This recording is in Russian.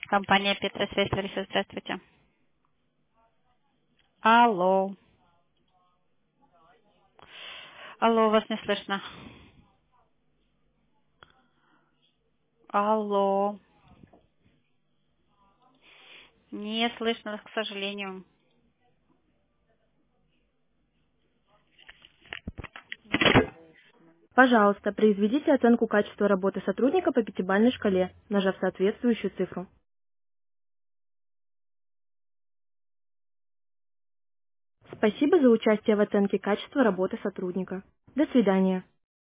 Компания Петросвязь, Лариса, здравствуйте. Алло. Алло, вас не слышно. Алло. Не слышно вас, к сожалению. Пожалуйста, произведите оценку качества работы сотрудника по пятибалльной шкале, нажав соответствующую цифру. Спасибо за участие в оценке качества работы сотрудника. До свидания.